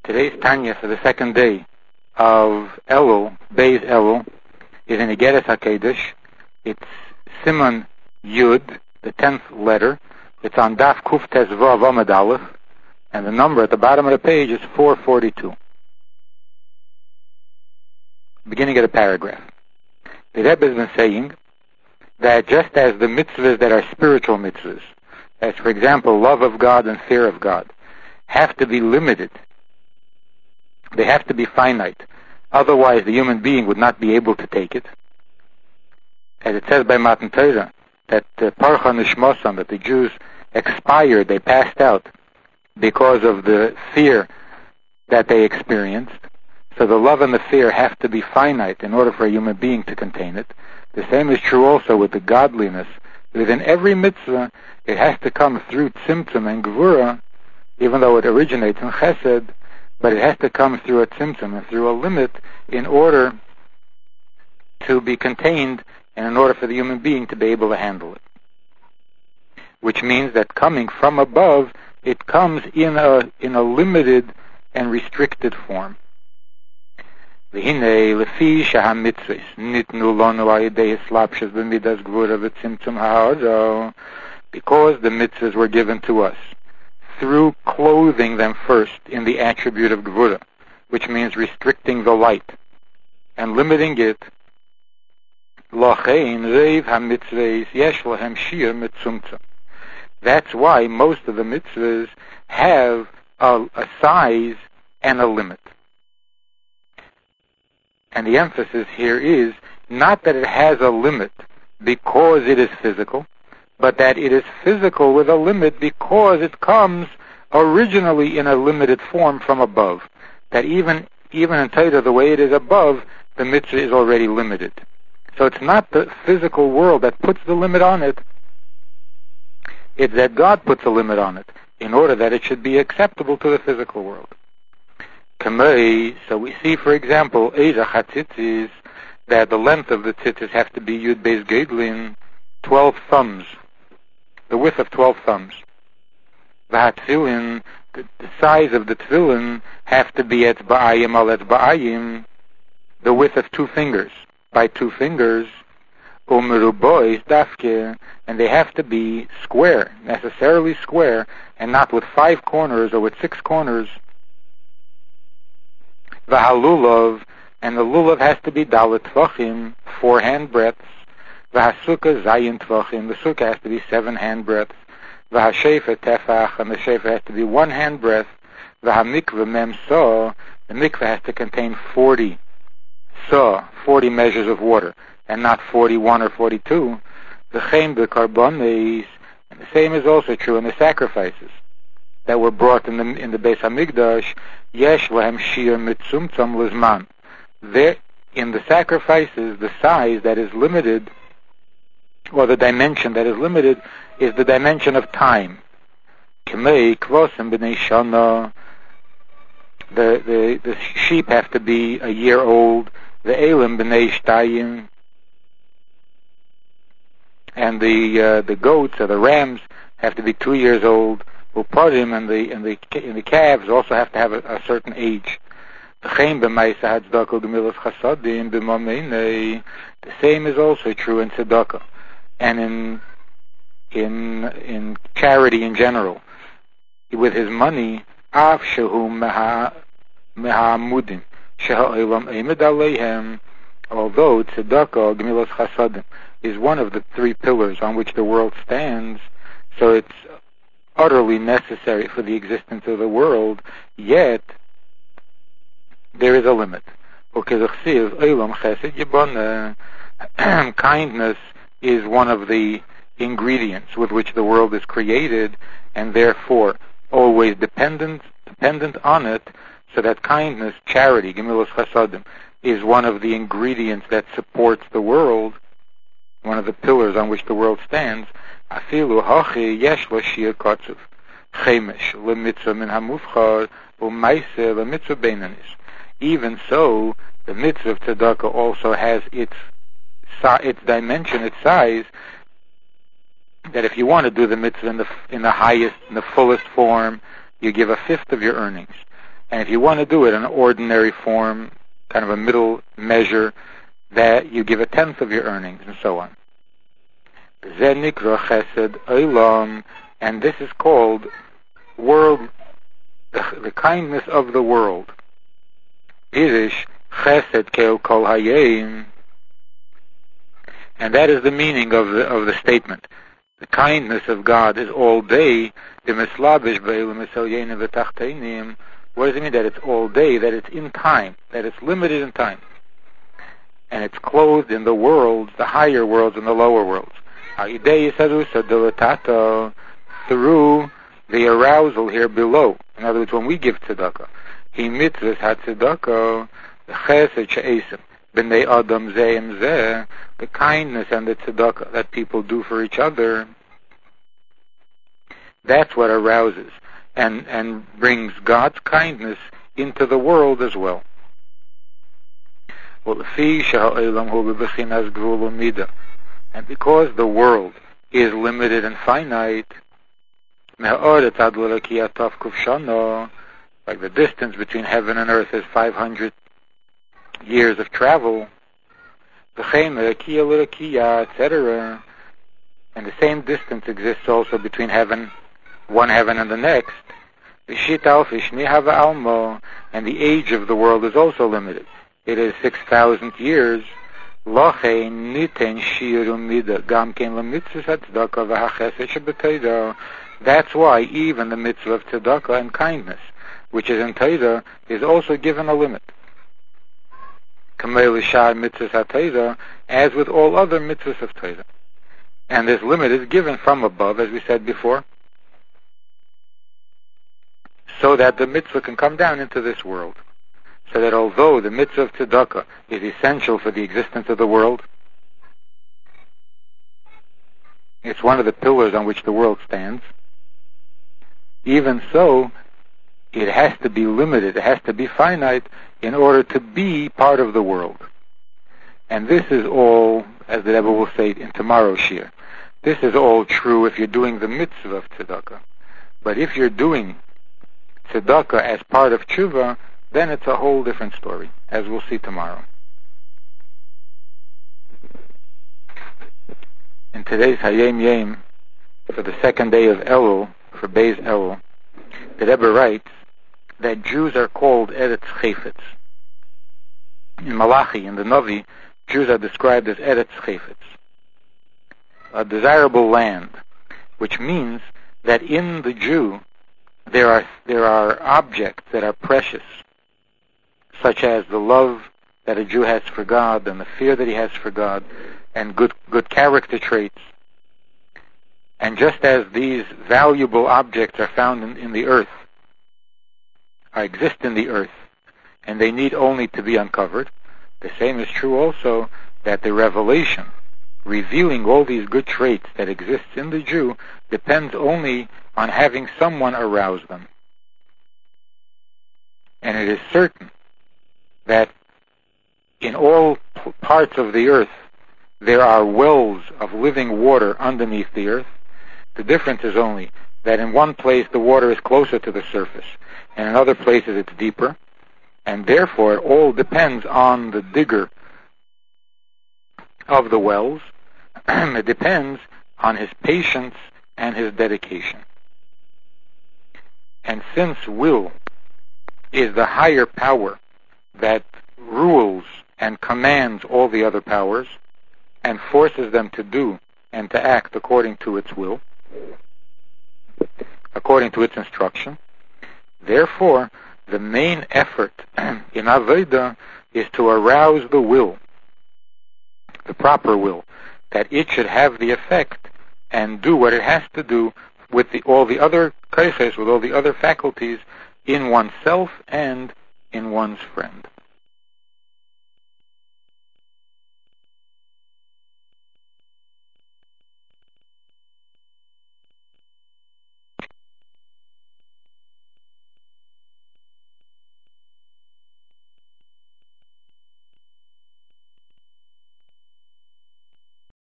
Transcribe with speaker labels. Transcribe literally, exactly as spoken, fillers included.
Speaker 1: Today's Tanya for the second day of Elul, Beis Elul, is in Igeres HaKedesh. It's Siman Yud, the tenth letter. It's on Daf Kuf Tezvav Amud Aleph, and the number at the bottom of the page is four forty-two. Beginning of the paragraph. The Rebbe has been saying that just as the mitzvahs that are spiritual mitzvahs, as for example love of God and fear of God, have to be limited, they have to be finite, otherwise the human being would not be able to take it. As it says by Matan Torah, that uh, Parcha Nishmosam, that the Jews expired, they passed out because of the fear that they experienced. So the love and the fear have to be finite in order for a human being to contain it. The same is true also with the godliness. Within every mitzvah, it has to come through tzimtzum and gvura, even though it originates in chesed, but it has to come through a tzimtzum and through a limit in order to be contained and in order for the human being to be able to handle it. Which means that coming from above, it comes in a in a limited and restricted form. Because the mitzvahs were given to us through clothing them first in the attribute of gvura, which means restricting the light and limiting it. That's why most of the mitzvahs have a, a size and a limit. And the emphasis here is not that it has a limit because it is physical, but that it is physical with a limit because it comes originally in a limited form from above. That even even in Torah, the way it is above, the mitzvah is already limited. So it's not the physical world that puts the limit on it. It's that God puts a limit on it in order that it should be acceptable to the physical world. Kamei, so we see, for example, Eira Chatzitzis, that the length of the tzitzis have to be Yud Beis Gedlin, twelve thumbs, the width of twelve thumbs. V'hatzilin, the, the size of the tefillin have to be etzba'ayim al etzba'ayim, the width of two fingers by two fingers. Umerubois dafke, and they have to be square, necessarily square, and not with five corners or with six corners. V'halulav, and the lulav has to be dalet tvachim, four hand breadths. V'hasukkah zayin tvachim, the sukkah has to be seven hand breadths. V'hashefa tefach, and the shefa has to be one hand breadth. V'hamikveh mem so, the mikveh has to contain forty so, forty measures of water, and not forty-one or forty-two. V'chein b'karbonis, and the same is also true in the sacrifices that were brought in the in the Beis Hamikdash. Yesh lahem shir mitzumtzam lizman. There, in the sacrifices, the size that is limited, or the dimension that is limited, is the dimension of time. K'mei kvosim b'nei shana. The the the sheep have to be a year old. The elim b'nei shtayim. And the uh, the goats or the rams have to be two years old. Uparim and the and the and the calves also have to have a, a certain age. The same is also true in tzedakah and in in in charity in general. With his money, av shehu mehamudim sheha'ilam emed aleihem. Although tzedakah gemilas chasadim is one of the three pillars on which the world stands, so it's utterly necessary for the existence of the world, yet there is a limit. Kindness is one of the ingredients with which the world is created, and therefore always dependent dependent on it, so that kindness, charity, gemilas chasadim, is one of the ingredients that supports the world, one of the pillars on which the world stands. Afilu hachi yesh lo shir katzuv chemesh lemitzvah min hamufchar u'maise lemitzvah beinanis. Even so, the mitzvah of tzedakah also has its its dimension, its size. That if you want to do the mitzvah in the in the highest, in the fullest form, you give a fifth of your earnings. And if you want to do it in an ordinary form, kind of a middle measure, that you give a tenth of your earnings, and so on. And this is called world, the, the kindness of the world. Irish chesed kol kol hayim. And that is the meaning of the, of the statement. The kindness of God is all day. What does it mean that it's all day? That it's in time. That it's limited in time. And it's clothed in the worlds, the higher worlds and the lower worlds. Through the arousal here below. In other words, when we give tzedakah, he mitzvahs ha tzedakah, the chesed she'esim, b'nei adam zeim zeh, the kindness and the tzedakah that people do for each other, that's what arouses and, and brings God's kindness into the world as well. And because the world is limited and finite, like the distance between heaven and earth is five hundred years of travel, et cetera. And the same distance exists also between heaven, one heaven and the next. And the age of the world is also limited. It is six thousand years. That's why even the mitzvah of tzedakah and kindness, which is in Torah, is also given a limit. As with all other mitzvahs of Torah. And this limit is given from above, as we said before, so that the mitzvah can come down into this world. So that although the mitzvah of tzedakah is essential for the existence of the world, it's one of the pillars on which the world stands, even so, it has to be limited, it has to be finite in order to be part of the world. And this is all, as the Rebbe will say in tomorrow's shir, this is all true if you're doing the mitzvah of tzedakah. But if you're doing tzedakah as part of tshuva, then it's a whole different story, as we'll see tomorrow. In today's Hayom Yom, for the second day of Elul, for Beis Elul, the Rebbe writes that Jews are called Eretz Chayfetz. In Malachi, in the Navi, Jews are described as Eretz Chayfetz, a desirable land, which means that in the Jew there are there are objects that are precious, such as the love that a Jew has for God and the fear that he has for God and good good character traits. And just as these valuable objects are found in, in the earth, or exist in the earth, and they need only to be uncovered, the same is true also that the revelation, revealing all these good traits that exist in the Jew, depends only on having someone arouse them. And it is certain that in all p- parts of the earth there are wells of living water underneath the earth. The difference is only that in one place the water is closer to the surface, and in other places it's deeper, and therefore it all depends on the digger of the wells. It depends on his patience and his dedication. And since will is the higher power that rules and commands all the other powers and forces them to do and to act according to its will, according to its instruction, therefore the main effort in Avodah is to arouse the will, the proper will, that it should have the effect and do what it has to do with the, all the other koiches, with all the other faculties in oneself and in one's friend.